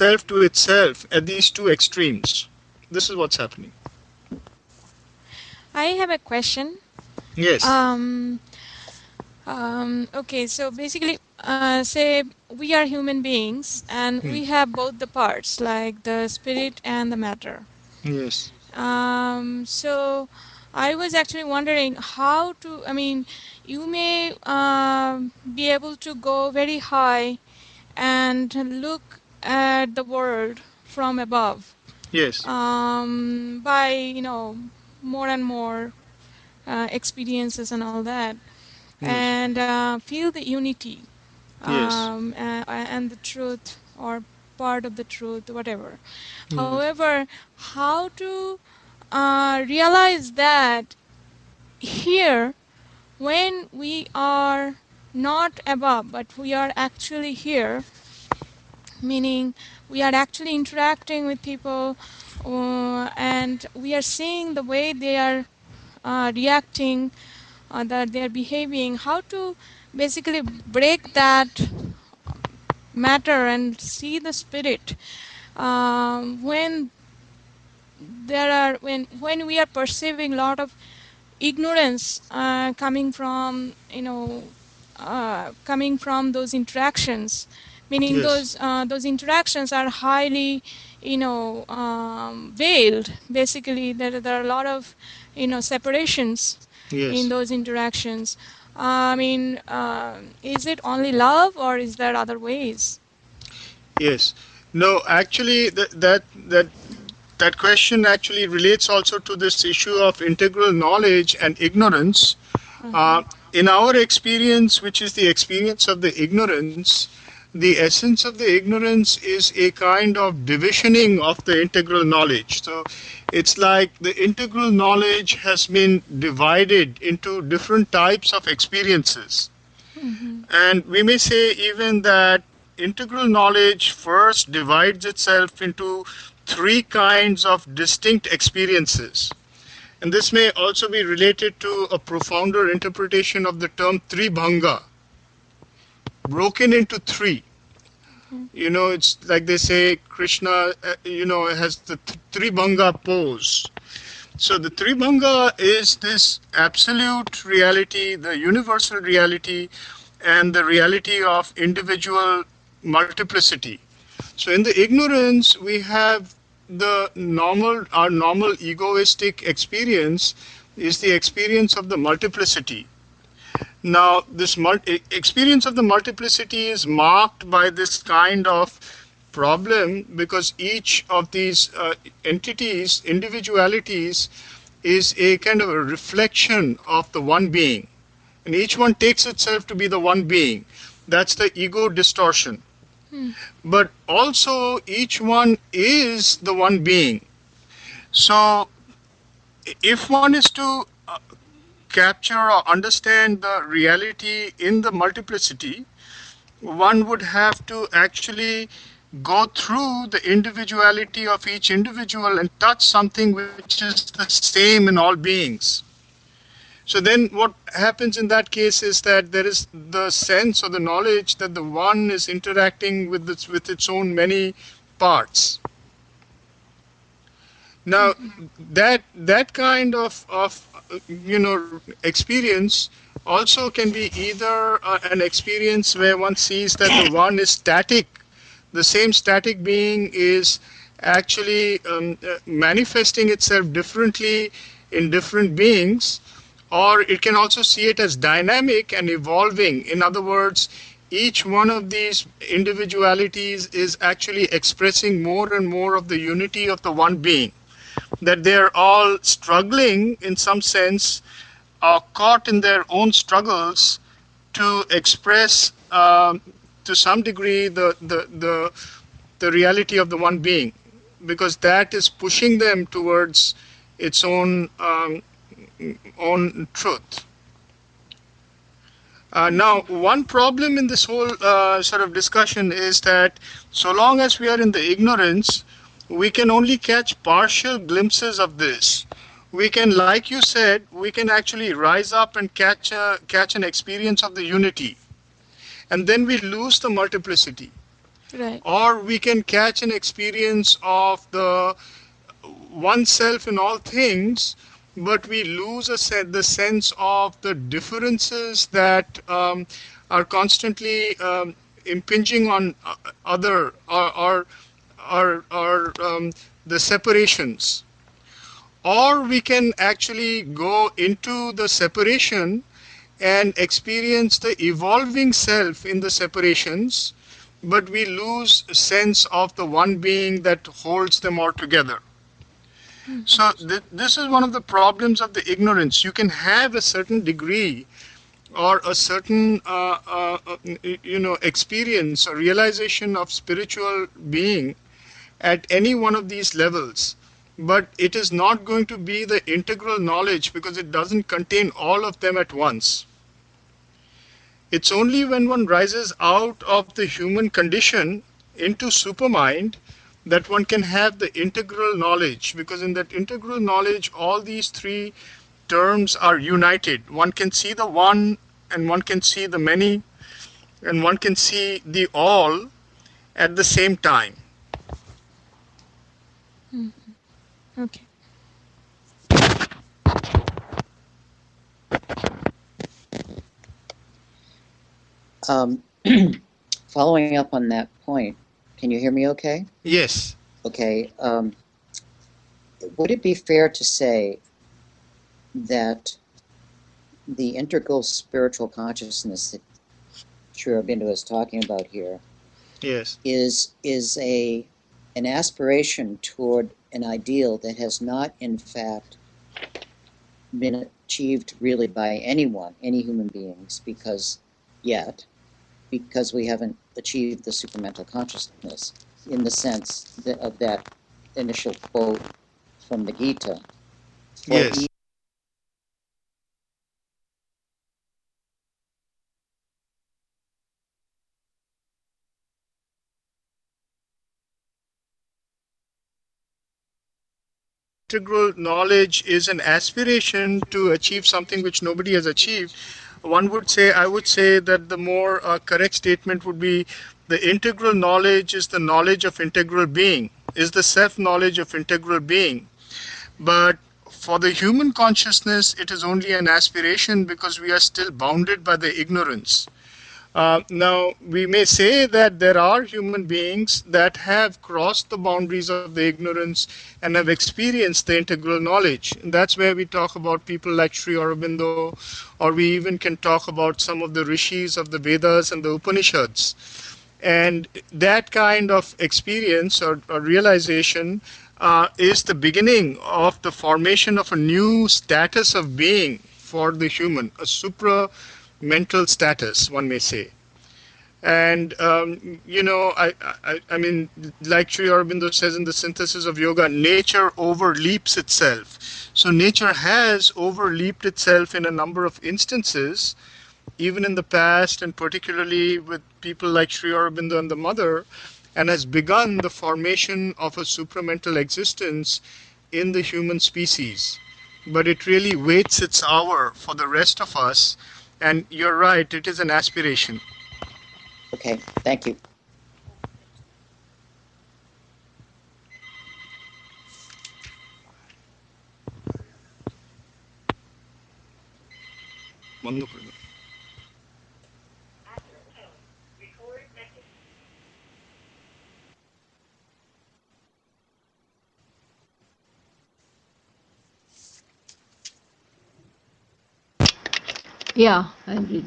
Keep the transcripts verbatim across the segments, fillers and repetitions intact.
itself to itself at these two extremes. This is what's happening. I have a question. Yes. Um, um, okay, so basically, uh, say we are human beings and Hmm. we have both the parts, like the spirit and the matter. Yes. Um, so I was actually wondering how to, I mean, you may um, be able to go very high and look at the world from above Yes. um, by, you know, more and more uh, experiences and all that, Yes. and uh, feel the unity Yes. um, uh, and the truth or part of the truth, whatever. Yes. However, how to uh, realize that here, when we are not above, but we are actually here, meaning we are actually interacting with people uh, and we are seeing the way they are uh, reacting, uh, that they are behaving, how to basically break that matter and see the spirit um, when there are when when we are perceiving a lot of ignorance uh, coming from you know uh, coming from those interactions, meaning Yes. those uh, those interactions are highly you know um, veiled. Basically, there, there are a lot of you know separations in Yes. those interactions. I mean, uh, is it only love or is there other ways? Yes. No, actually, that that that that question actually relates also to this issue of integral knowledge and ignorance. Uh-huh. Uh, in our experience, which is the experience of the ignorance, the essence of the ignorance is a kind of divisioning of the integral knowledge. So it's like the integral knowledge has been divided into different types of experiences. Mm-hmm. And we may say even that integral knowledge first divides itself into three kinds of distinct experiences. And this may also be related to a profounder interpretation of the term tribhanga, broken into three. You know, it's like they say Krishna, uh, you know, has the th- tribhanga pose. So the tribhanga is this absolute reality, the universal reality, and the reality of individual multiplicity. So in the ignorance, we have the normal, our normal egoistic experience is the experience of the multiplicity. Now, this multi- experience of the multiplicity is marked by this kind of problem because each of these uh, entities, individualities, is a kind of a reflection of the one being. And each one takes itself to be the one being. That's the ego distortion. Hmm. But also, each one is the one being. So, if one is to uh, capture or understand the reality in the multiplicity, one would have to actually go through the individuality of each individual and touch something which is the same in all beings. So then what happens in that case is that there is the sense or the knowledge that the one is interacting with its, with its own many parts. Now that that kind of of uh, you know experience also can be either uh, an experience where one sees that the one is static, the same static being is actually um, uh, manifesting itself differently in different beings, or it can also see it as dynamic and evolving. In other words, each one of these individualities is actually expressing more and more of the unity of the one being, that they're all struggling in some sense, are caught in their own struggles to express um, to some degree the, the, the, the reality of the one being, because that is pushing them towards its own um, own truth. Uh, now, one problem in this whole uh, sort of discussion is that so long as we are in the ignorance, we can only catch partial glimpses of this. We can, like you said, we can actually rise up and catch a, catch an experience of the unity, and then we lose the multiplicity. Right. or we can catch an experience of the oneself in all things, but we lose a se- the sense of the differences that um, are constantly um, impinging on uh, other or or, or, or um, the separations. Or we can actually go into the separation and experience the evolving self in the separations, but we lose sense of the one being that holds them all together. So th- this is one of the problems of the ignorance. You can have a certain degree or a certain uh, uh, uh, you know experience or realization of spiritual being at any one of these levels, but it is not going to be the integral knowledge because it doesn't contain all of them at once. It's only when one rises out of the human condition into supermind that one can have the integral knowledge, because in that integral knowledge, all these three terms are united. One can see the one, and one can see the many, and one can see the all at the same time. Mm. Okay. Um, following up on that point, can you hear me okay? Yes. Okay. Um, would it be fair to say that the integral spiritual consciousness that Sri Aurobindo is talking about here Yes. is is a an aspiration toward an ideal that has not, in fact, been achieved really by anyone, any human beings, because yet, because we haven't achieved the supramental consciousness in the sense that, of that initial quote from the Gita. For Yes. Integral knowledge is an aspiration to achieve something which nobody has achieved. One would say, I would say that the more uh, correct statement would be the integral knowledge is the knowledge of integral being, is the self knowledge of integral being. But for the human consciousness, it is only an aspiration because we are still bounded by the ignorance. Uh, now, we may say that there are human beings that have crossed the boundaries of the ignorance and have experienced the integral knowledge. And that's where we talk about people like Sri Aurobindo, or we even can talk about some of the rishis of the Vedas and the Upanishads. And that kind of experience or, or realization uh, is the beginning of the formation of a new status of being for the human, a supra mental status, one may say. And um, you know, I, I, I mean, like Sri Aurobindo says in the Synthesis of Yoga, nature overleaps itself. So nature has overleaped itself in a number of instances, even in the past, and particularly with people like Sri Aurobindo and the Mother, and has begun the formation of a supramental existence in the human species. But it really waits its hour for the rest of us. And you're right, it is an aspiration. Okay, thank you. বন্ধ করে দাও। Yeah, I'll read.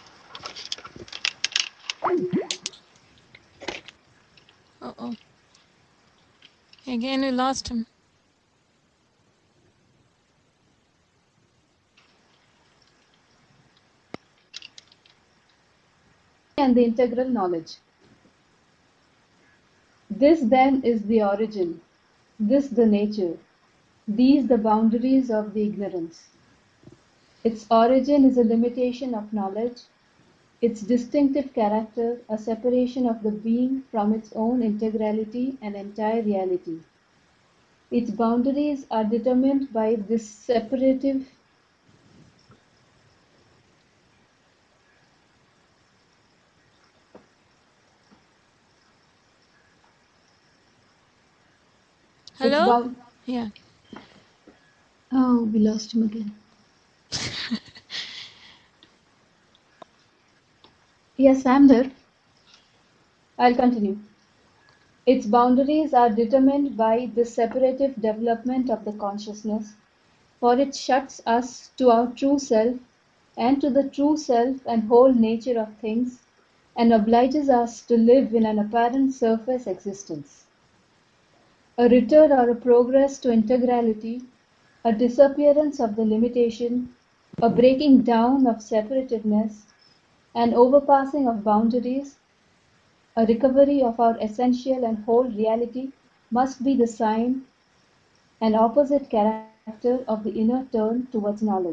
Uh-oh. Again, we lost him. And the integral knowledge. This then is the origin, this the nature, these the boundaries of the ignorance. Its origin is a limitation of knowledge, its distinctive character a separation of the being from its own integrality and entire reality. Its boundaries are determined by this separative It's Hello? bound. Yeah. Oh, we lost him again. Yes, I'm there. I'll continue. Its boundaries are determined by the separative development of the consciousness, for it shuts us to our true self and to the true self and whole nature of things, and obliges us to live in an apparent surface existence. A return or a progress to integrality, a disappearance of the limitation, a breaking down of separativeness, an overpassing of boundaries, a recovery of our essential and whole reality must be the sign and opposite character of the inner turn towards knowledge.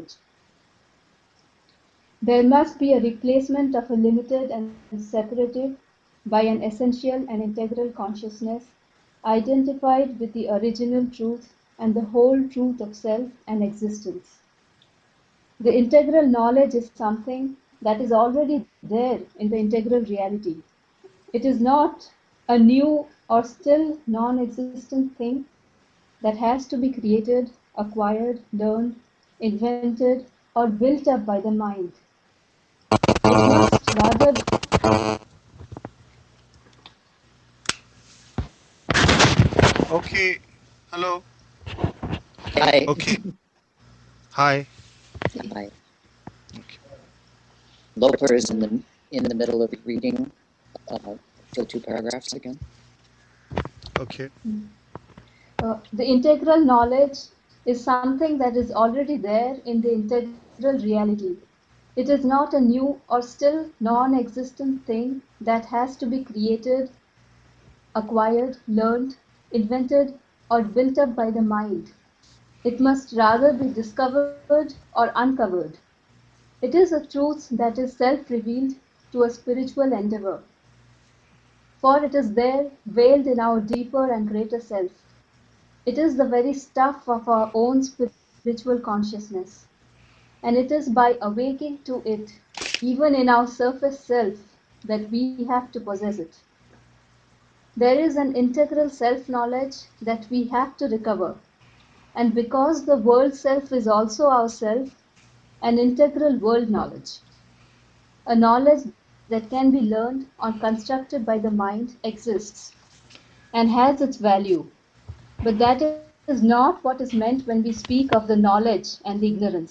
There must be a replacement of a limited and separative by an essential and integral consciousness, identified with the original truth and the whole truth of self and existence. The integral knowledge is something that is already there in the integral reality. It is not a new or still non-existent thing that has to be created, acquired, learned, invented, or built up by the mind. It must rather Okay. Hello. Hi. Okay. Hi. Hi. Okay. Loper is in the in the middle of reading uh, the two paragraphs again. Okay. Uh, the integral knowledge is something that is already there in the integral reality. It is not a new or still non-existent thing that has to be created, acquired, learned, invented, or built up by the mind. It must rather be discovered or uncovered. It is a truth that is self-revealed to a spiritual endeavor, for it is there veiled in our deeper and greater self. It is the very stuff of our own spiritual consciousness, and it is by awaking to it, even in our surface self, that we have to possess it. There is an integral self-knowledge that we have to recover, and because the world self is also ourself, an integral world knowledge. A knowledge that can be learned or constructed by the mind exists and has its value, but that is not what is meant when we speak of the knowledge and the ignorance.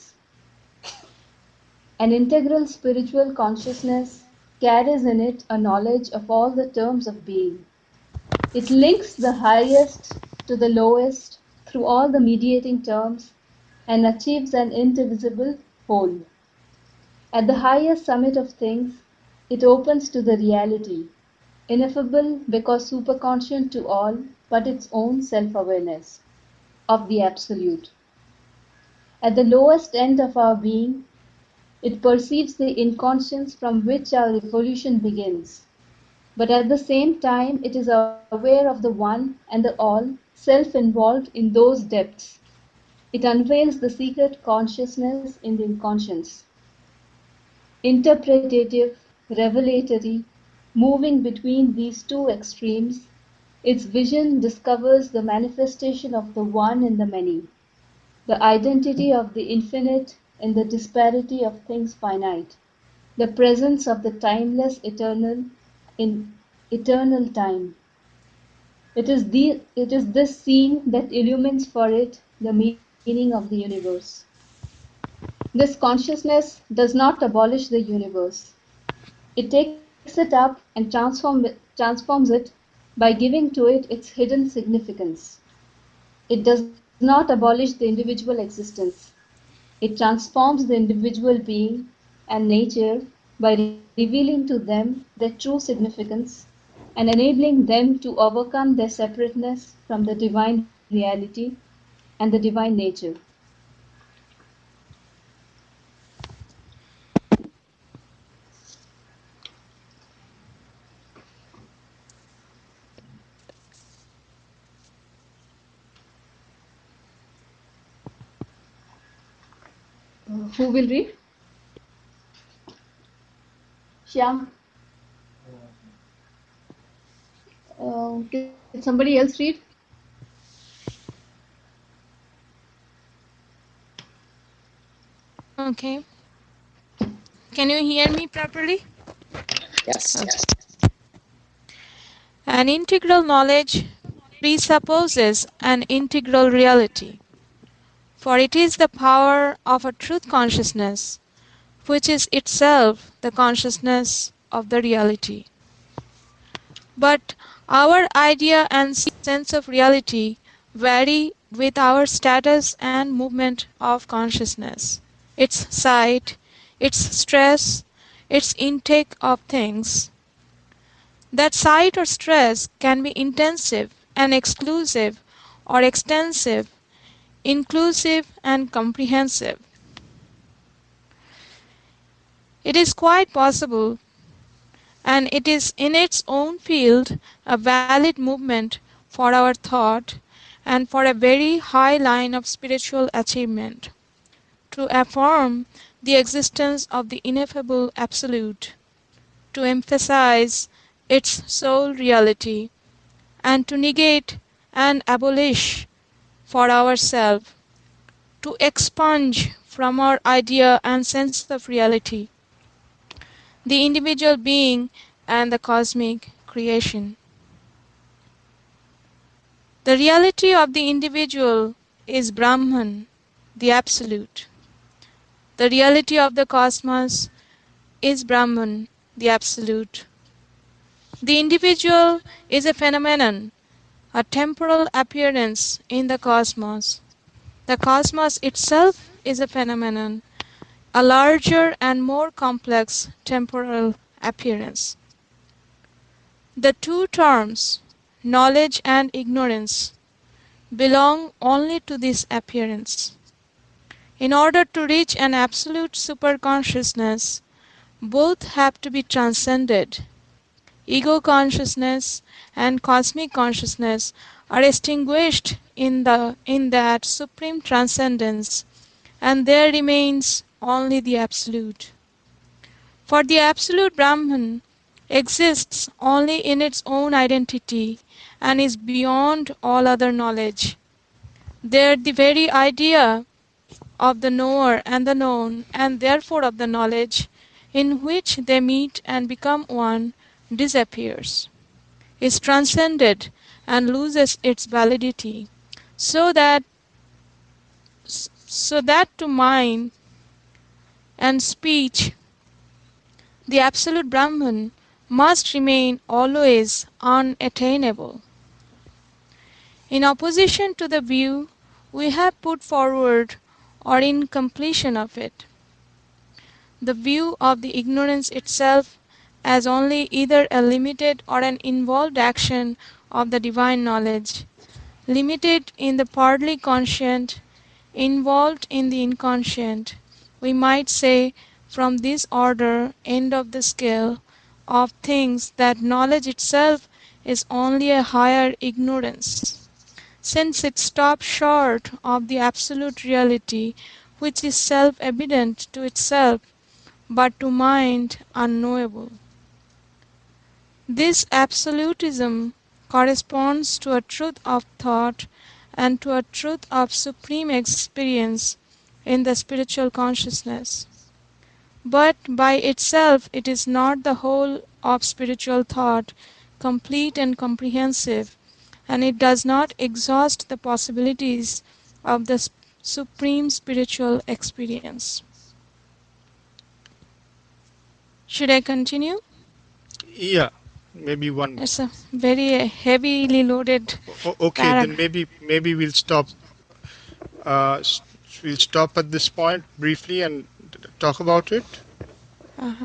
An integral spiritual consciousness carries in it a knowledge of all the terms of being. It links the highest to the lowest through all the mediating terms and achieves an indivisible whole. At the highest summit of things, it opens to the reality, ineffable because superconscient to all but its own self-awareness, of the Absolute. At the lowest end of our being, it perceives the inconscience from which our evolution begins, but at the same time it is aware of the One and the All, self-involved in those depths. It unveils the secret consciousness in the inconscience. Interpretative, revelatory, moving between these two extremes, its vision discovers the manifestation of the One in the many, the identity of the infinite in the disparity of things finite, the presence of the timeless eternal in eternal time. It is, the, it is this seeing that illumines for it the meaning of the universe. This consciousness does not abolish the universe. It takes it up and transform, transforms it by giving to it its hidden significance. It does not abolish the individual existence. It transforms the individual being and nature by revealing to them their true significance and enabling them to overcome their separateness from the divine reality and the divine nature. Uh, who will read? Shyam? Uh, can somebody else read? Okay. Can you hear me properly? Yes. Okay. An integral knowledge presupposes an integral reality, for it is the power of a truth consciousness, which is itself the consciousness of the reality. But our idea and sense of reality vary with our status and movement of consciousness, its sight, its stress, its intake of things. That sight or stress can be intensive and exclusive or extensive, inclusive and comprehensive. It is quite possible, and it is in its own field a valid movement for our thought and for a very high line of spiritual achievement, to affirm the existence of the ineffable Absolute, to emphasize its sole reality, and to negate and abolish for ourselves, to expunge from our idea and sense of reality the individual being and the cosmic creation. The reality of the individual is Brahman, the Absolute. The reality of the cosmos is Brahman, the Absolute. The individual is a phenomenon, a temporal appearance in the cosmos. The cosmos itself is a phenomenon, a larger and more complex temporal appearance. The two terms, knowledge and ignorance, belong only to this appearance. In order to reach an absolute superconsciousness, both have to be transcended. Ego consciousness and cosmic consciousness are extinguished in, the, in that supreme transcendence, and there remains only the Absolute. For the Absolute Brahman exists only in its own identity and is beyond all other knowledge. There the very idea of the knower and the known, and therefore of the knowledge, in which they meet and become one, disappears, is transcended and loses its validity, so that so that to mind and speech the Absolute Brahman must remain always unattainable. In opposition to the view we have put forward, or in completion of it, the view of the ignorance itself as only either a limited or an involved action of the divine knowledge, limited in the partly conscient, involved in the inconscient, we might say from this order end of the scale of things that knowledge itself is only a higher ignorance, since it stops short of the absolute reality which is self-evident to itself but to mind unknowable. This absolutism corresponds to a truth of thought and to a truth of supreme experience in the spiritual consciousness. But by itself it is not the whole of spiritual thought, complete and comprehensive, and it does not exhaust the possibilities of the supreme spiritual experience. Should I continue? Yeah, maybe one more. It's a very heavily loaded O- okay, paragraph. then maybe maybe we'll stop. Uh, s- we'll stop at this point briefly and talk about it. Uh-huh.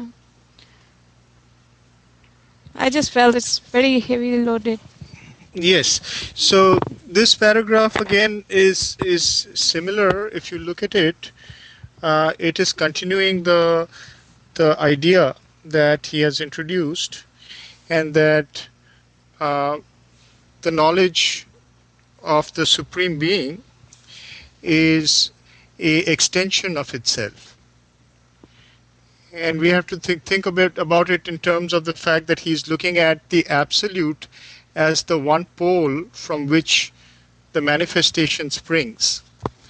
I just felt it's very heavily loaded. Yes. So this paragraph again is is similar. If you look at it, uh, it is continuing the the idea that he has introduced, and that uh, the knowledge of the Supreme Being is a extension of itself. And we have to think, think about, about it in terms of the fact that he's looking at the Absolute as the one pole from which the manifestation springs.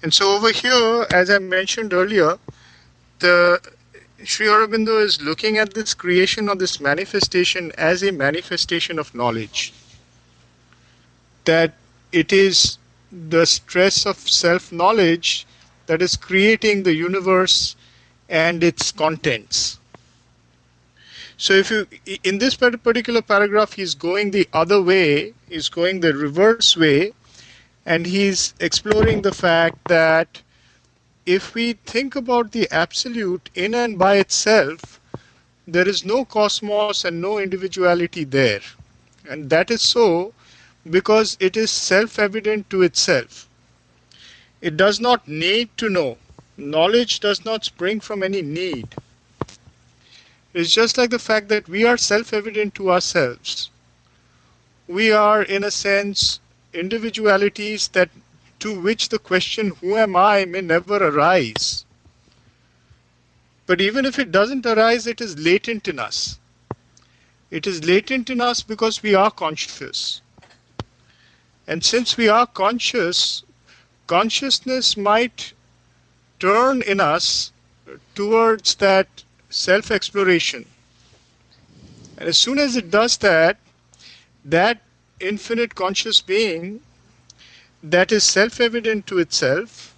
And so over here, as I mentioned earlier, the Sri Aurobindo is looking at this creation or this manifestation as a manifestation of knowledge. That it is the stress of self-knowledge that is creating the universe and its contents. So if you, in this particular paragraph, he's going the other way, he's going the reverse way, and he's exploring the fact that if we think about the absolute in and by itself, there is no cosmos and no individuality there. And that is so because it is self-evident to itself. It does not need to know. Knowledge does not spring from any need. It's just like the fact that we are self-evident to ourselves. We are, in a sense, individualities that to which the question, who am I, may never arise. But even if it doesn't arise, it is latent in us. It is latent in us because we are conscious. And since we are conscious, consciousness might turn in us towards that self-exploration. And as soon as it does that, that infinite conscious being that is self-evident to itself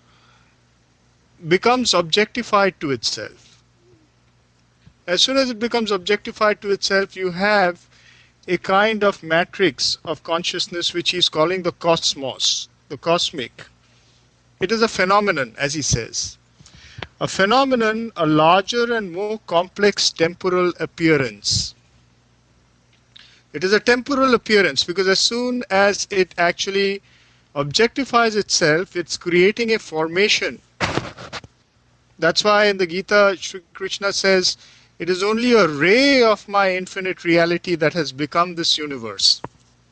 becomes objectified to itself. As soon as it becomes objectified to itself, you have a kind of matrix of consciousness which he's calling the cosmos, the cosmic. It is a phenomenon, as he says. A phenomenon, a larger and more complex temporal appearance. It is a temporal appearance because as soon as it actually objectifies itself, it's creating a formation. That's why in the Gita, Shri Krishna says, it is only a ray of my infinite reality that has become this universe.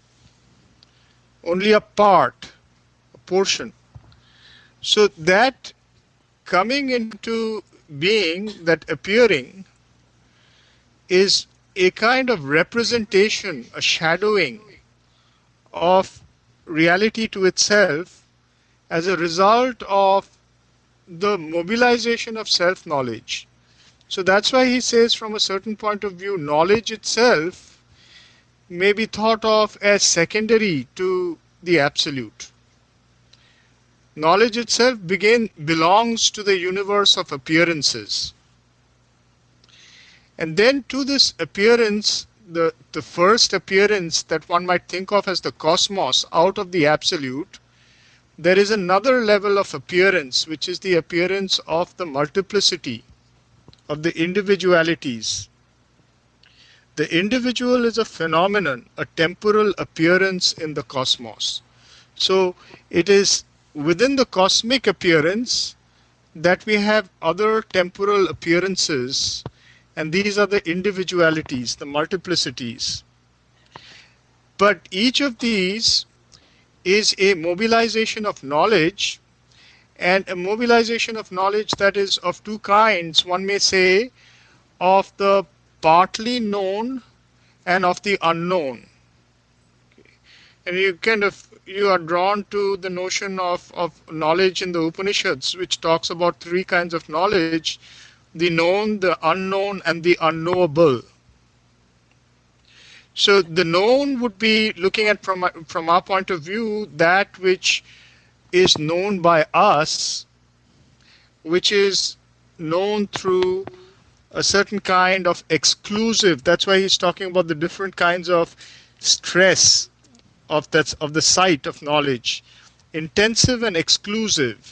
Only a part, a portion. So that coming into being, that appearing, is a kind of representation, a shadowing of reality to itself as a result of the mobilization of self-knowledge. So that's why he says from a certain point of view, knowledge itself may be thought of as secondary to the absolute. Knowledge itself begin, belongs to the universe of appearances. And then to this appearance, the, the first appearance that one might think of as the cosmos out of the absolute, there is another level of appearance, which is the appearance of the multiplicity of the individualities. The individual is a phenomenon, a temporal appearance in the cosmos. So it is within the cosmic appearance that we have other temporal appearances, and these are the individualities, the multiplicities. But each of these is a mobilization of knowledge, and a mobilization of knowledge that is of two kinds. One may say of the partly known and of the unknown. And you kind of, you are drawn to the notion of, of knowledge in the Upanishads, which talks about three kinds of knowledge: the known, the unknown, and the unknowable. So the known would be, looking at from, from our point of view, that which is known by us, which is known through a certain kind of exclusive. That's why he's talking about the different kinds of stress of that, of the sight of knowledge, intensive and exclusive.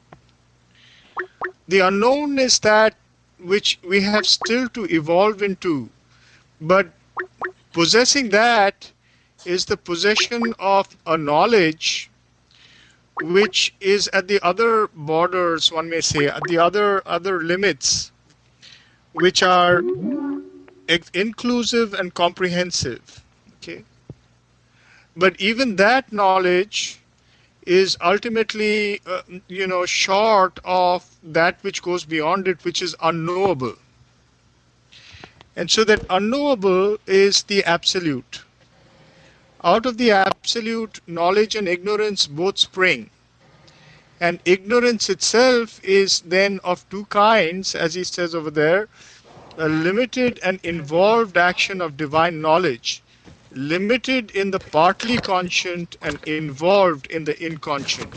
The unknown is that which we have still to evolve into, but possessing that is the possession of a knowledge which is at the other borders, one may say, at the other other limits, which are inclusive and comprehensive. Okay, but even that knowledge is ultimately, uh, you know, short of that which goes beyond it, which is unknowable. And so that unknowable is the absolute. Out of the absolute, knowledge and ignorance both spring. And ignorance itself is then of two kinds, as he says over there: a limited and involved action of divine knowledge, limited in the partly conscient and involved in the inconscient.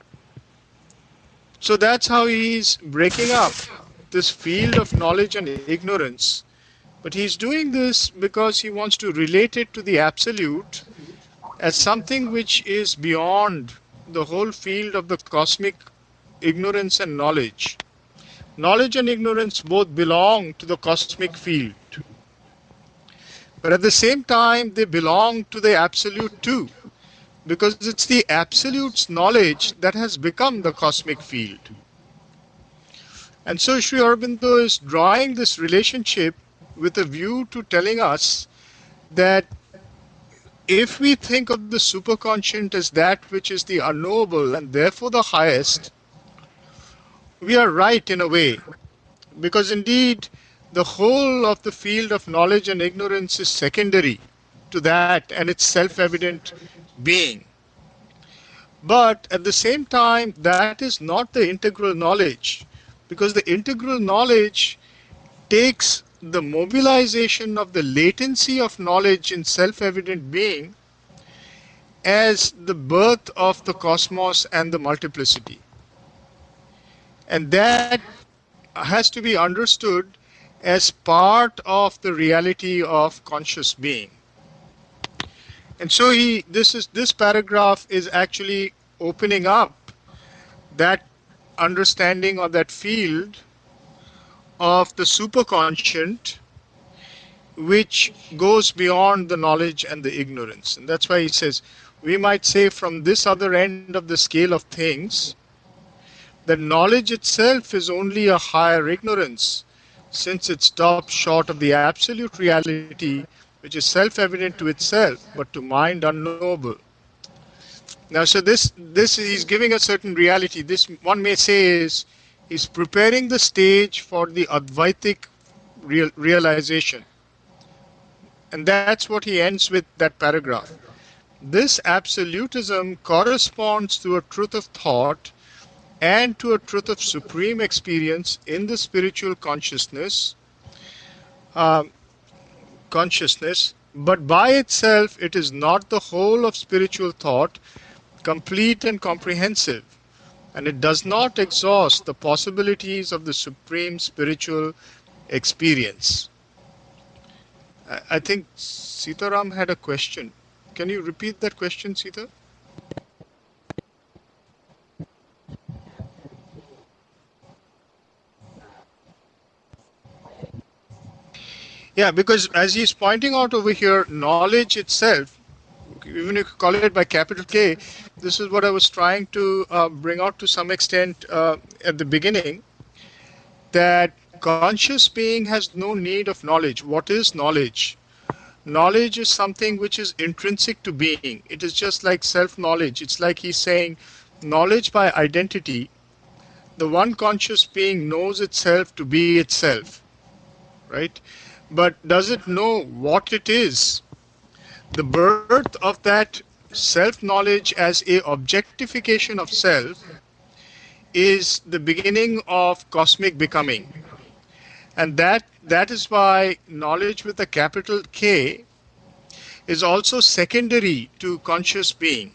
So that's how he's breaking up this field of knowledge and ignorance. But he's doing this because he wants to relate it to the absolute as something which is beyond the whole field of the cosmic ignorance and knowledge. Knowledge and ignorance both belong to the cosmic field. But at the same time, they belong to the absolute too, because it's the absolute's knowledge that has become the cosmic field. And so Sri Aurobindo is drawing this relationship with a view to telling us that if we think of the superconscient as that which is the unknowable and therefore the highest, we are right in a way, because indeed the whole of the field of knowledge and ignorance is secondary to that and its self-evident being. But at the same time, that is not the integral knowledge, because the integral knowledge takes the mobilization of the latency of knowledge in self-evident being as the birth of the cosmos and the multiplicity. And that has to be understood as part of the reality of conscious being. And so he, this is this paragraph is actually opening up that understanding of that field of the superconscient, which goes beyond the knowledge and the ignorance. And that's why he says, we might say from this other end of the scale of things, that knowledge itself is only a higher ignorance, since it stops short of the absolute reality, which is self-evident to itself, but to mind unknowable. Now, so this, this he's giving a certain reality. This, one may say, is he's preparing the stage for the Advaitic real, realization. And that's what he ends with that paragraph. This absolutism corresponds to a truth of thought and to a truth of supreme experience in the spiritual consciousness, um, consciousness, but by itself it is not the whole of spiritual thought, complete and comprehensive, and it does not exhaust the possibilities of the supreme spiritual experience. I, I think Sitaram had a question. Can you repeat that question, Sita? Yeah, because as he's pointing out over here, knowledge itself, even if you call it by capital K, this is what I was trying to uh, bring out to some extent uh, at the beginning, that conscious being has no need of knowledge. What is knowledge? Knowledge is something which is intrinsic to being. It is just like self-knowledge. It's like he's saying, knowledge by identity, the one conscious being knows itself to be itself, right? But does it know what it is? The birth of that self-knowledge as a objectification of self is the beginning of cosmic becoming. And that that is why knowledge with a capital K is also secondary to conscious being.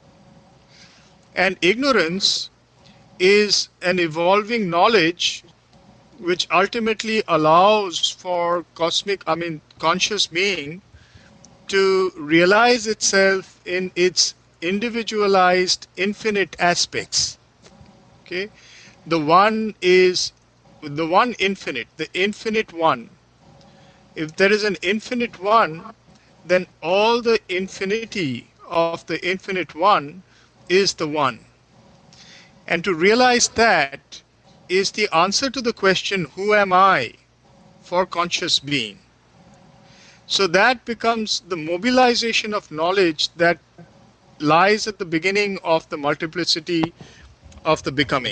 And ignorance is an evolving knowledge which ultimately allows for cosmic, I mean, conscious being to realize itself in its individualized infinite aspects. Okay, the one is the one infinite, the infinite one. If there is an infinite one, then all the infinity of the infinite one is the one. And to realize that is the answer to the question, who am I, for conscious being? So that becomes the mobilization of knowledge that lies at the beginning of the multiplicity of the becoming.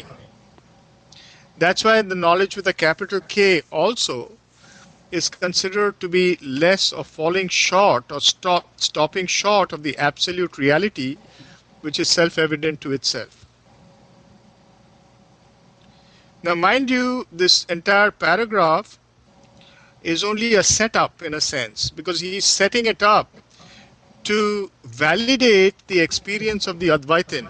That's why the knowledge with a capital K also is considered to be less of falling short or stop, stopping short of the absolute reality, which is self-evident to itself. Now, mind you, this entire paragraph is only a setup in a sense, because he's setting it up to validate the experience of the Advaitin.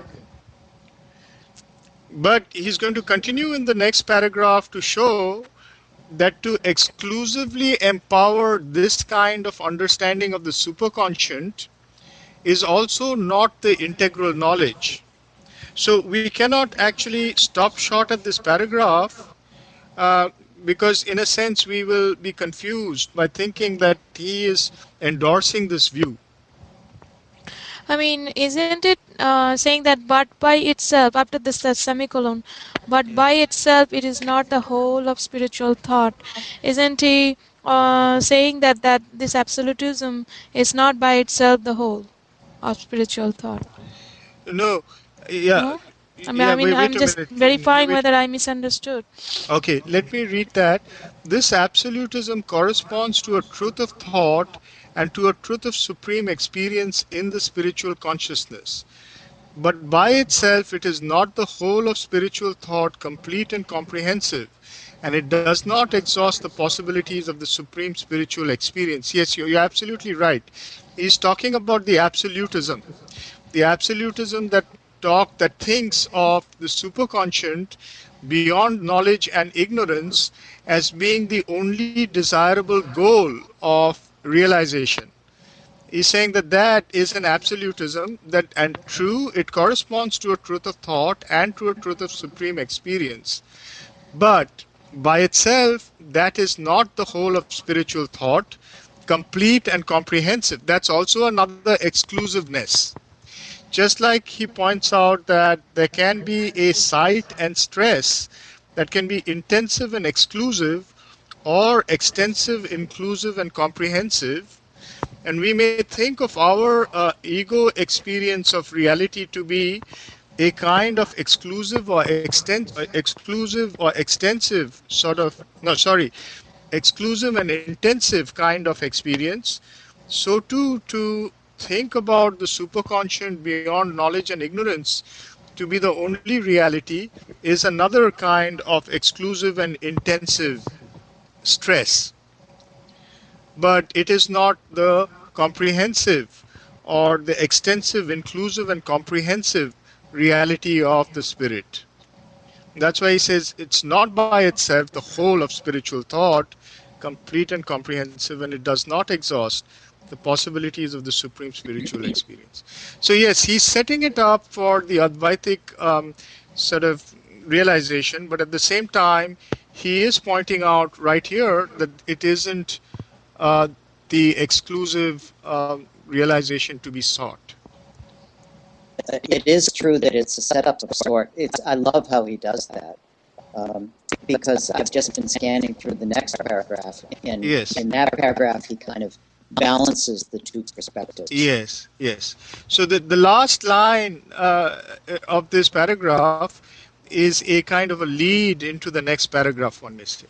But he's going to continue in the next paragraph to show that to exclusively empower this kind of understanding of the superconscient is also not the integral knowledge. So we cannot actually stop short at this paragraph uh, because in a sense we will be confused by thinking that he is endorsing this view. I mean, isn't it uh, saying that but by itself, after this uh, semicolon, but by itself it is not the whole of spiritual thought? Isn't he uh, saying that, that this absolutism is not by itself the whole of spiritual thought? No, yeah, No? I mean, yeah, I mean, wait, wait I'm a just minute. verifying Wait. whether I misunderstood. Okay, let me read that. This absolutism corresponds to a truth of thought and to a truth of supreme experience in the spiritual consciousness. But by itself, it is not the whole of spiritual thought, complete and comprehensive, and it does not exhaust the possibilities of the supreme spiritual experience. Yes, you're, you're absolutely right. He's talking about the absolutism, the absolutism that talk that thinks of the superconscient beyond knowledge and ignorance as being the only desirable goal of realization. He's saying that that is an absolutism that, and true, it corresponds to a truth of thought and to a truth of supreme experience. But by itself, that is not the whole of spiritual thought, complete and comprehensive. That's also another exclusiveness. Just like he points out that there can be a sight and stress that can be intensive and exclusive, or extensive, inclusive, and comprehensive. And we may think of our uh, ego experience of reality to be a kind of exclusive or extent, uh, exclusive or extensive sort of, no, sorry, exclusive and intensive kind of experience. So too, to think about the superconscient beyond knowledge and ignorance to be the only reality is another kind of exclusive and intensive stress. But it is not the comprehensive or the extensive, inclusive, and comprehensive reality of the spirit. That's why he says it's not by itself the whole of spiritual thought, complete and comprehensive, and it does not exhaust the possibilities of the supreme spiritual experience. So yes, he's setting it up for the Advaitic um, sort of realization, but at the same time, he is pointing out right here that it isn't uh, the exclusive uh, realization to be sought. It is true that it's a setup of sort. It's, I love how he does that. Um, because I've just been scanning through the next paragraph, and Yes. in that paragraph he kind of balances the two perspectives. Yes, yes. So the, the last line uh, of this paragraph is a kind of a lead into the next paragraph, one may say.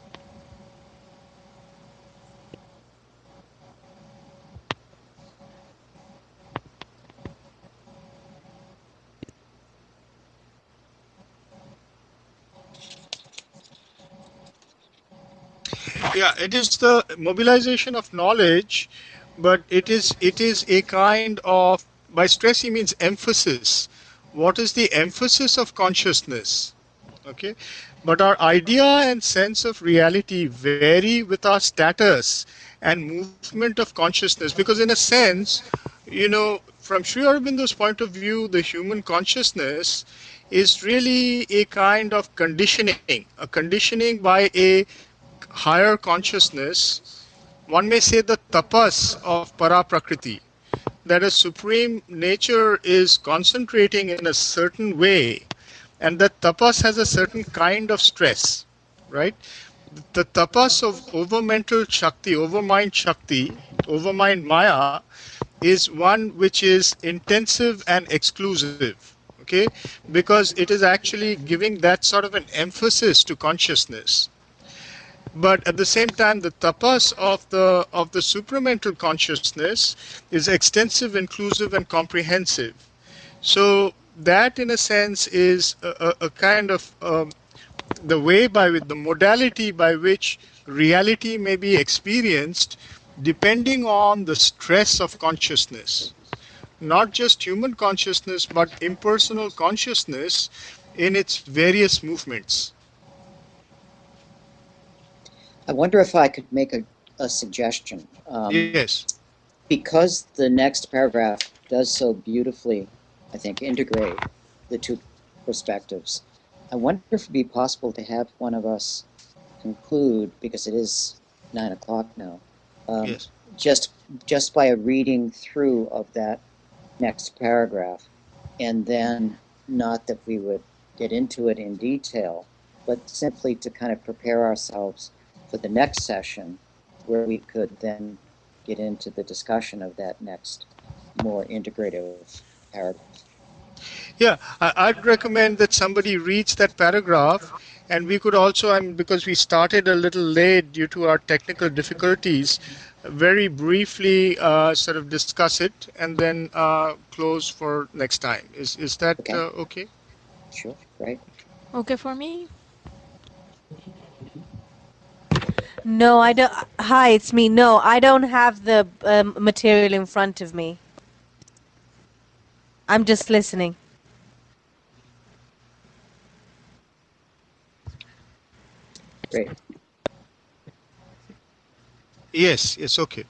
Yeah, it is the mobilization of knowledge, but it is it is a kind of, by stress he means emphasis. What is the emphasis of consciousness? Okay, but our idea and sense of reality vary with our status and movement of consciousness, because in a sense, you know, from Sri Aurobindo's point of view, the human consciousness is really a kind of conditioning, a conditioning by a higher consciousness. One may say the tapas of para-prakriti, that a supreme nature is concentrating in a certain way, and that tapas has a certain kind of stress, right? The tapas of over-mental shakti, over-mind shakti, over-mind maya, is one which is intensive and exclusive, okay? Because it is actually giving that sort of an emphasis to consciousness. But at the same time, the tapas of the of the supramental consciousness is extensive, inclusive, and comprehensive. So that, in a sense, is a, a, a kind of um, the way by which, the modality by which reality may be experienced depending on the stress of consciousness. Not just human consciousness, but impersonal consciousness in its various movements. I wonder if I could make a, a suggestion. Um, Yes. Because the next paragraph does so beautifully, I think, integrate the two perspectives, I wonder if it'd be possible to have one of us conclude, because it is nine o'clock now, um, Yes. just just by a reading through of that next paragraph, and then not that we would get into it in detail, but simply to kind of prepare ourselves for the next session, where we could then get into the discussion of that next more integrative paragraph. Yeah, I, I'd recommend that somebody reads that paragraph, and we could also, I mean, because we started a little late due to our technical difficulties, very briefly uh, sort of discuss it and then uh, close for next time. Is is that Okay, uh, okay? sure, right. Okay for me? No, I don't. Hi, it's me. No, I don't have the um, material in front of me. I'm just listening. Great. Yes, it's okay.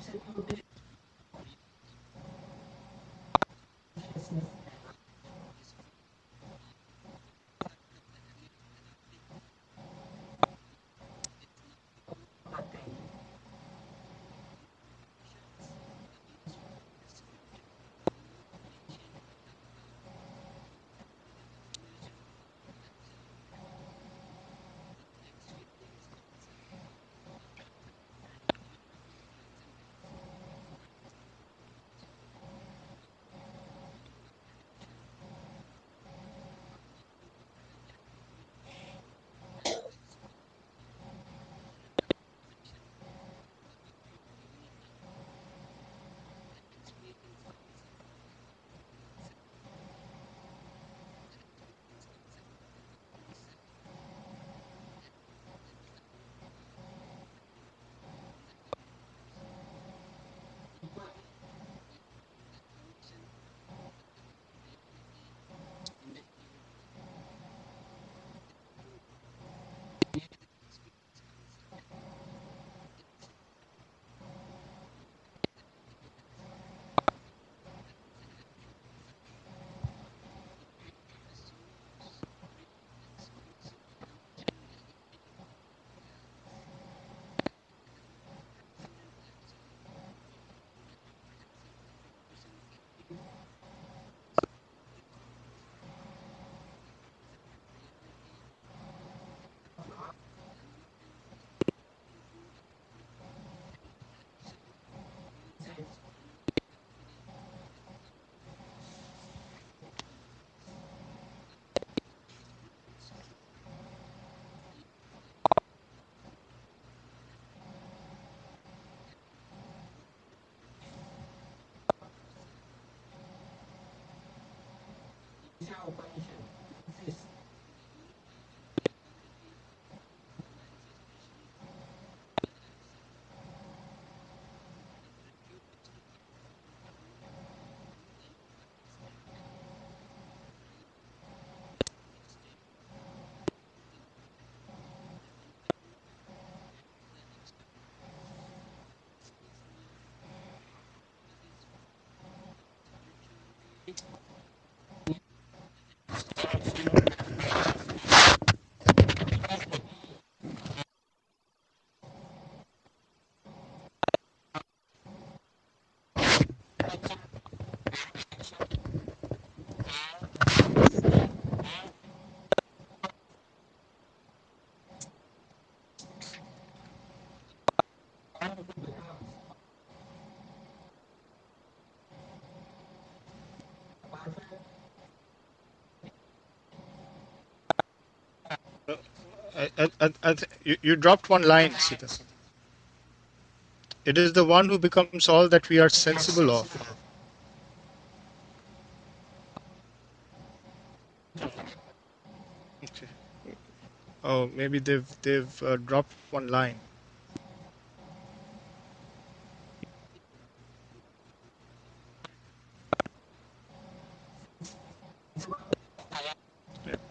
I, I, I, I th- you, you dropped one line, Sita. It is the one who becomes all that we are sensible of. Okay. Oh, maybe they've they've uh, dropped one line. Yeah.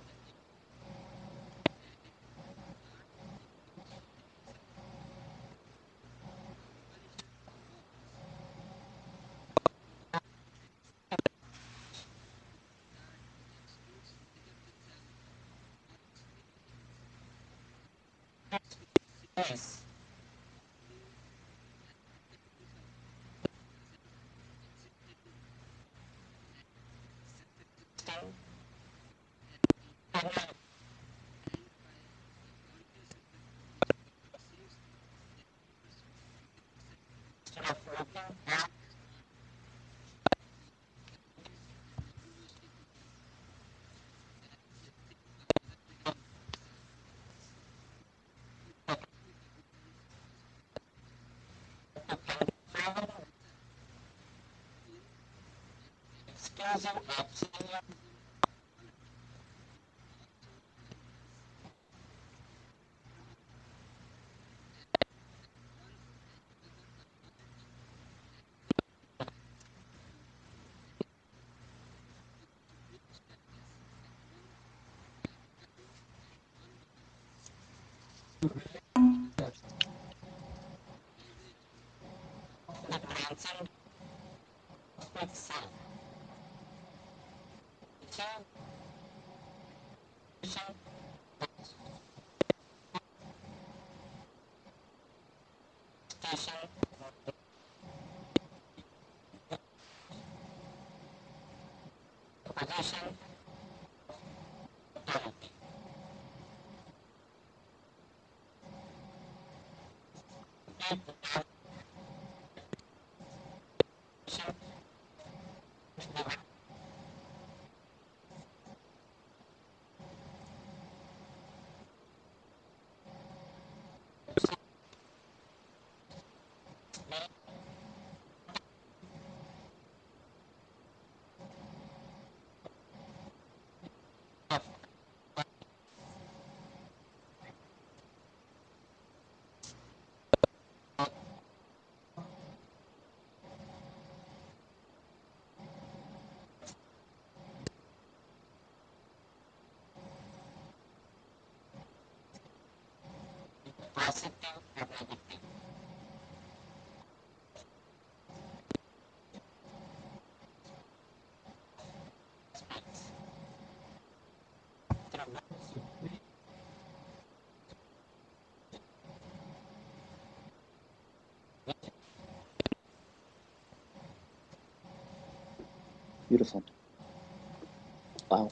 Beautiful. Wow.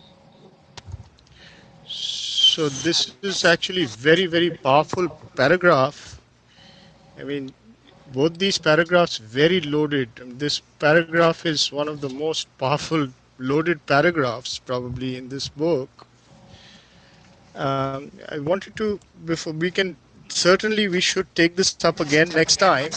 So this is actually very, very powerful paragraph. I mean, both these paragraphs very loaded. This paragraph is one of the most powerful loaded paragraphs probably in this book. Um, I wanted to, before we can, certainly we should take this up again next time.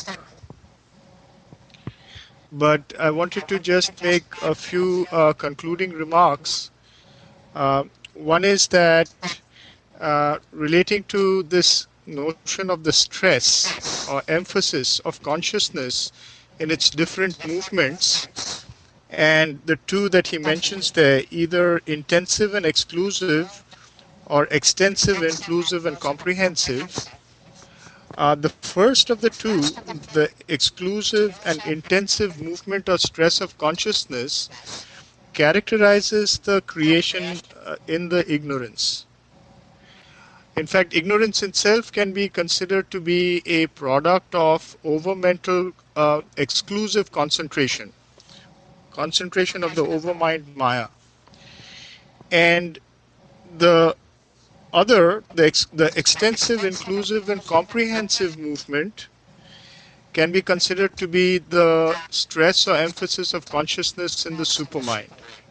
But I wanted to just make a few uh, concluding remarks. Uh, one is that uh, relating to this notion of the stress or emphasis of consciousness in its different movements, and the two that he mentions there, either intensive and exclusive or extensive, inclusive, and comprehensive. Uh, the first of the two, the exclusive and intensive movement or stress of consciousness, characterizes the creation uh, in the ignorance. In fact, ignorance itself can be considered to be a product of over-mental uh, exclusive concentration, concentration of the overmind Maya. And the other, the, ex the extensive, inclusive, and comprehensive movement can be considered to be the stress or emphasis of consciousness in the supermind.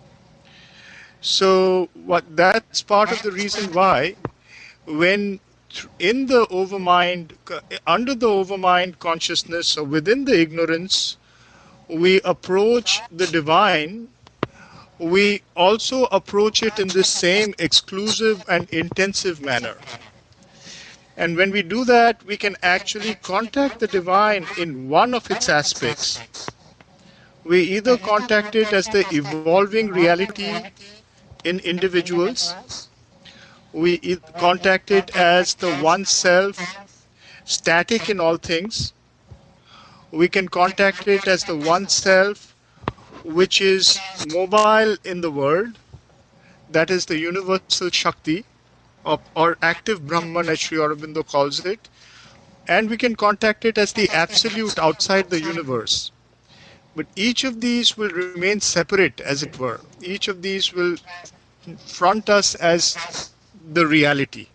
So what that's part of the reason why when in the overmind, under the overmind consciousness or within the ignorance, we approach the divine, we also approach it in this same exclusive and intensive manner. And when we do that, we can actually contact the divine in one of its aspects. We either contact it as the evolving reality in individuals, we e contact it as the one self, static in all things. We can contact it as the one self which is mobile in the world, that is the universal Shakti, or, or active Brahman as Sri Aurobindo calls it, and we can contact it as the absolute outside the universe. But each of these will remain separate, as it were. Each of these will front us as the reality.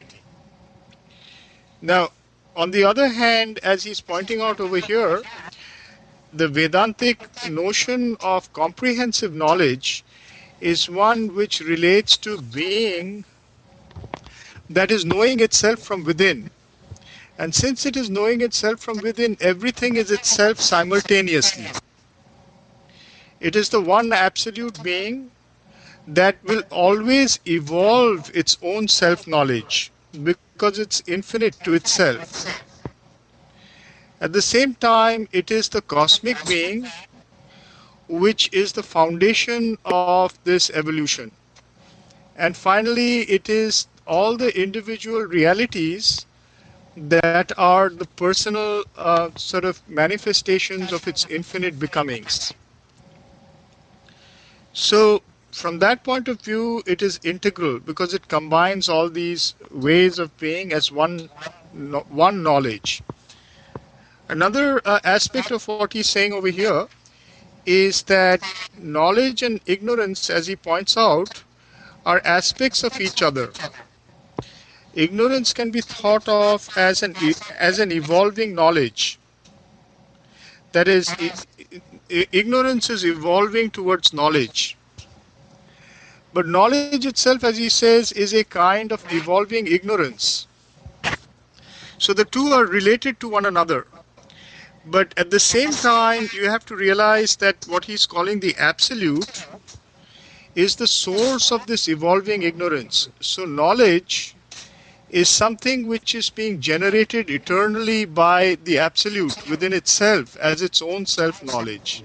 Now, on the other hand, as he's pointing out over here, the Vedantic notion of comprehensive knowledge is one which relates to being that is knowing itself from within. And since it is knowing itself from within, everything is itself simultaneously. It is the one absolute being that will always evolve its own self-knowledge because it's infinite to itself. At the same time, it is the cosmic being which is the foundation of this evolution. And finally, it is all the individual realities that are the personal uh, sort of manifestations of its infinite becomings. So from that point of view, it is integral because it combines all these ways of being as one, no, one knowledge. Another uh, aspect of what he's saying over here is that knowledge and ignorance, as he points out, are aspects of each other. Ignorance can be thought of as an as an evolving knowledge. That is, ignorance is evolving towards knowledge. But knowledge itself, as he says, is a kind of evolving ignorance. So the two are related to one another. But at the same time, you have to realize that what he's calling the absolute is the source of this evolving ignorance. So knowledge is something which is being generated eternally by the absolute within itself as its own self-knowledge.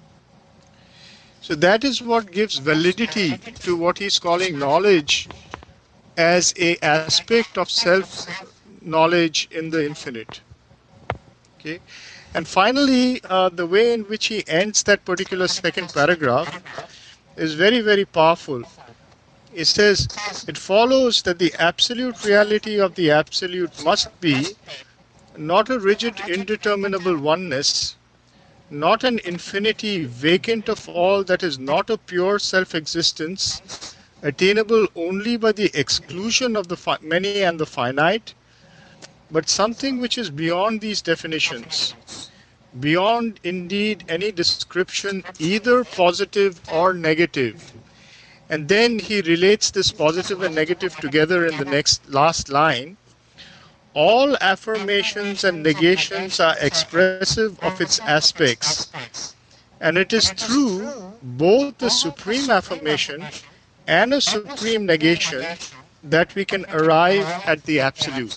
So that is what gives validity to what he's calling knowledge as an aspect of self-knowledge in the infinite. Okay. And finally, uh, the way in which he ends that particular second paragraph is very, very powerful. It says, it follows that the absolute reality of the absolute must be not a rigid, indeterminable oneness, not an infinity vacant of all that is not a pure self-existence, attainable only by the exclusion of the fi- many and the finite, but something which is beyond these definitions, beyond indeed any description, either positive or negative. And then he relates this positive and negative together in the next last line. All affirmations and negations are expressive of its aspects, and it is through both the supreme affirmation and a supreme negation that we can arrive at the absolute.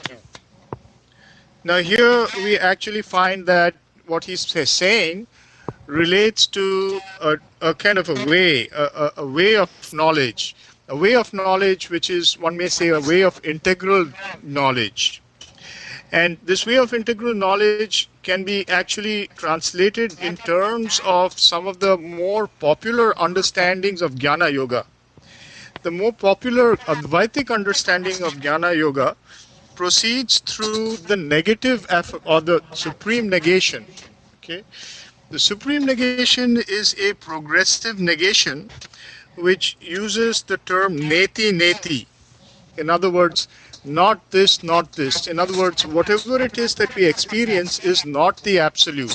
Now here we actually find that what he's saying relates to a, a kind of a way, a, a way of knowledge, a way of knowledge which is, one may say, a way of integral knowledge. And this way of integral knowledge can be actually translated in terms of some of the more popular understandings of Jnana Yoga. The more popular Advaitic understanding of Jnana Yoga proceeds through the negative or the supreme negation. Okay, the supreme negation is a progressive negation which uses the term neti neti. In other words, not this, not this. In other words, whatever it is that we experience is not the absolute.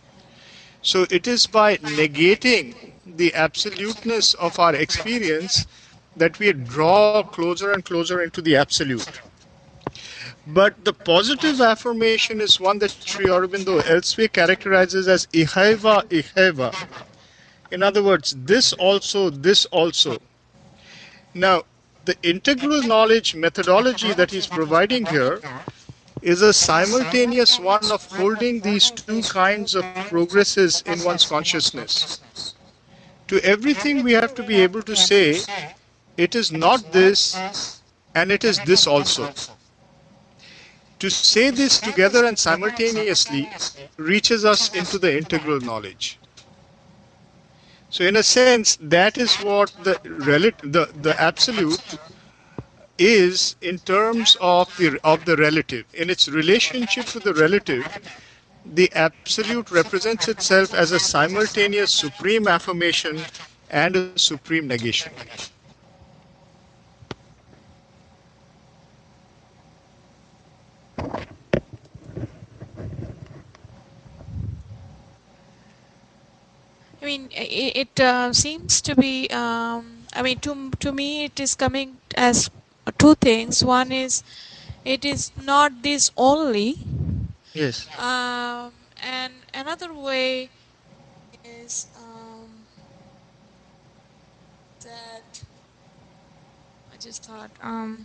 So it is by negating the absoluteness of our experience that we draw closer and closer into the absolute. But the positive affirmation is one that Sri Aurobindo elsewhere characterizes as ihaiva ihaiva. In other words, this also, this also. Now, the integral knowledge methodology that he's providing here is a simultaneous one of holding these two kinds of progresses in one's consciousness. To everything we have to be able to say, it is not this and it is this also. To say this together and simultaneously reaches us into the integral knowledge. So in a sense, that is what the, the, the absolute is in terms of the, of the relative. In its relationship to the relative, the absolute represents itself as a simultaneous supreme affirmation and a supreme negation. I mean, it, it uh, seems to be, um, I mean, to, to me it is coming as two things. One is, it is not this only. Yes. Um, and another way is um, that, I just thought, um,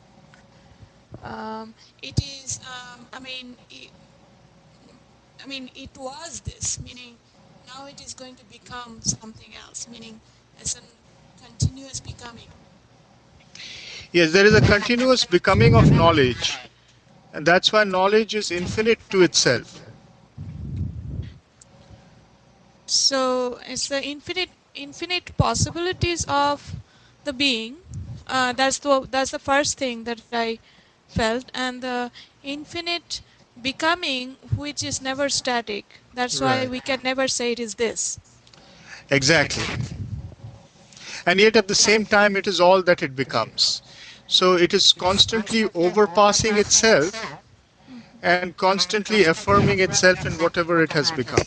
um, it is, um, I mean, it, I mean, it was this, meaning now it is going to become something else, meaning as a continuous becoming. Yes, there is a continuous becoming of knowledge, and that's why knowledge is infinite to itself. So it's the infinite infinite possibilities of the being. Uh, that's the that's the first thing that I felt, and the infinite becoming, which is never static. That's why Right. we can never say it is this. Exactly. And yet at the same time, it is all that it becomes. So it is constantly overpassing itself and constantly affirming itself in whatever it has become.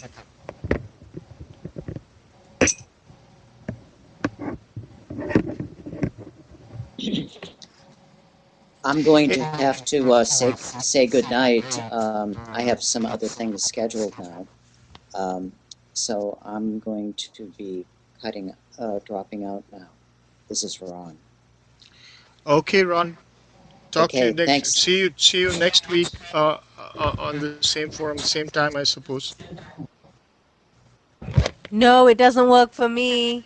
I'm going to have to uh, say say goodnight. Um, I have some other things scheduled now, um, so I'm going to be cutting, uh, dropping out now. This is Ron. Okay, Ron. Talk to you Okay, next. thanks. See you. See you next week uh, uh, on the same forum, same time, I suppose. No, it doesn't work for me.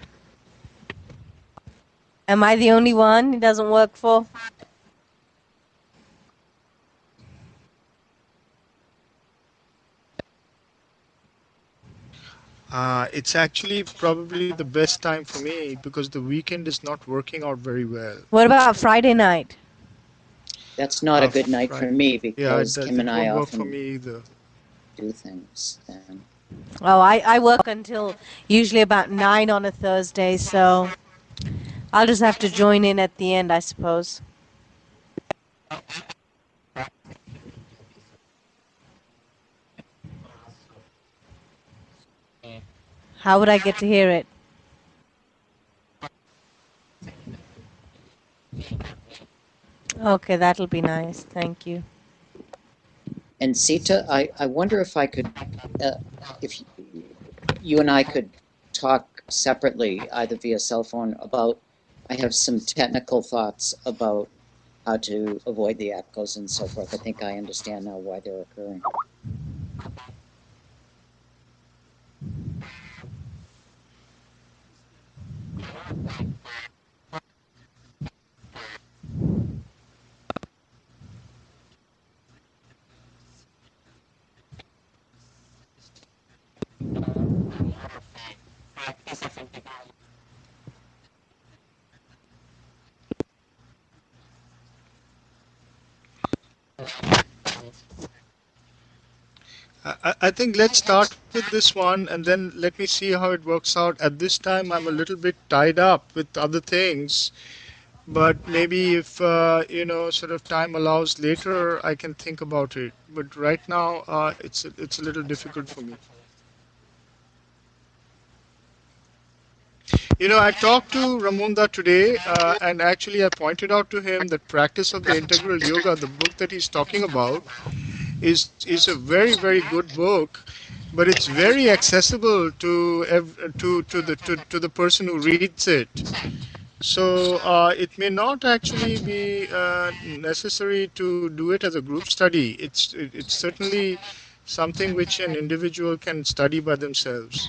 Am I the only one it doesn't work for? Uh, it's actually probably the best time for me because the weekend is not working out very well. What about Friday night? That's not a Uh, good night for right. me Yeah, it, because does- Kim it and I won't work for often me either. do things then. Oh, I, I work until usually about nine on a Thursday, so I'll just have to join in at the end, I suppose. How would I get to hear it? Okay, that'll be nice. Thank you. And Sita, I, I wonder if I could, uh, if you and I could talk separately, either via cell phone, about, I have some technical thoughts about how to avoid the echoes and so forth. I think I understand now why they're occurring. I, I think let's start with this one and then let me see how it works out. At this time, I'm a little bit tied up with other things, but maybe if uh, you know, sort of time allows later, I can think about it. But right now, uh, it's a, it's a little difficult for me. You know, I talked to Ramunda today, uh, and actually I pointed out to him that Practice of the Integral Yoga, the book that he's talking about, is is a very very good book, but it's very accessible to ev- to to the to, to the person who reads it. So uh, it may not actually be uh, necessary to do it as a group study. It's it, it's certainly something which an individual can study by themselves.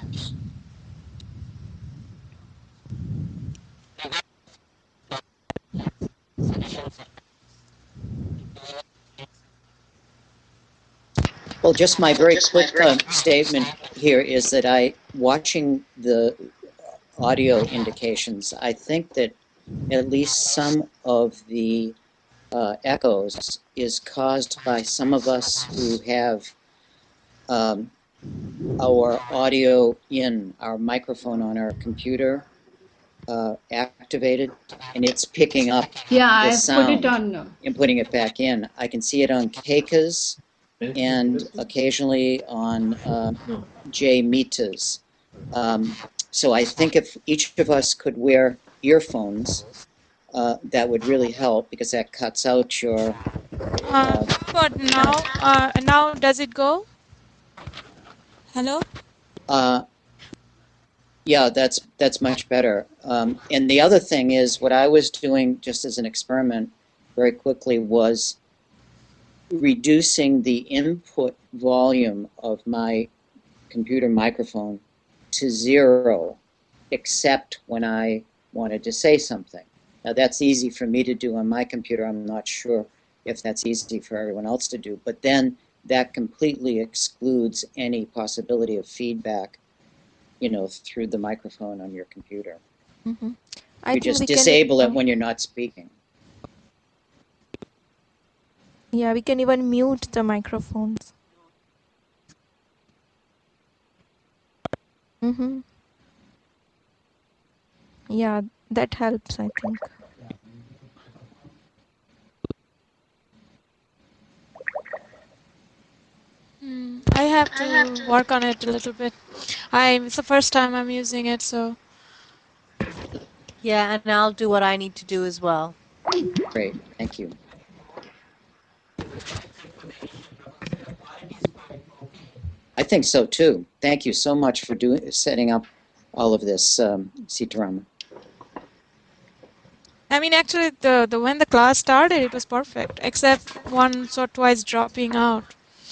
Well, just my very quick uh, statement here is that I, watching the audio indications, I think that at least some of the uh, echoes is caused by some of us who have um, our audio in our microphone on our computer uh, activated, and it's picking up Yeah, the I've put it sound on. uh, and putting it back in. I can see it on Keika's and occasionally on uh, Jay Mita's. Um, so I think if each of us could wear earphones, uh, that would really help because that cuts out your. Uh, Uh, but now, uh, now does it go? Hello? uh, yeah, that's that's much better. Um, and the other thing is, what I was doing just as an experiment, very quickly, was reducing the input volume of my computer microphone to zero, except when I wanted to say something. Now, that's easy for me to do on my computer. I'm not sure if that's easy for everyone else to do. But then that completely excludes any possibility of feedback you know, through the microphone on your computer. Mm-hmm. I You think just we can disable even, it when you're not speaking. yeah, we can even mute the microphones. Mm-hmm. Yeah, that helps, I think. Hmm, I have to work on it a little bit. I it's the first time I'm using it, so Yeah, and I'll do what I need to do as well. Great, thank you. I think so too. Thank you so much for doing setting up all of this, um, Sitaram. I mean, actually, the the when the class started, it was perfect, except once or twice dropping out.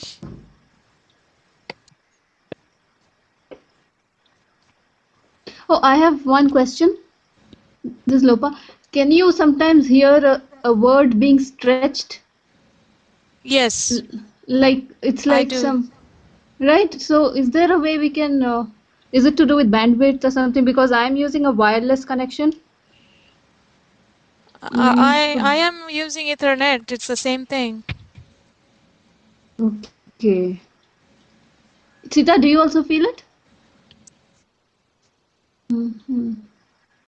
Oh, I have one question. This is Lopa. Can you sometimes hear a, a word being stretched? Yes, L- Like it's I like do. some, right? So is there a way we can, uh, is it to do with bandwidth or something? Because I'm using a wireless connection. Mm, I I I am using Ethernet. It's the same thing. okay. Sita, do you also feel it? Mm-hmm.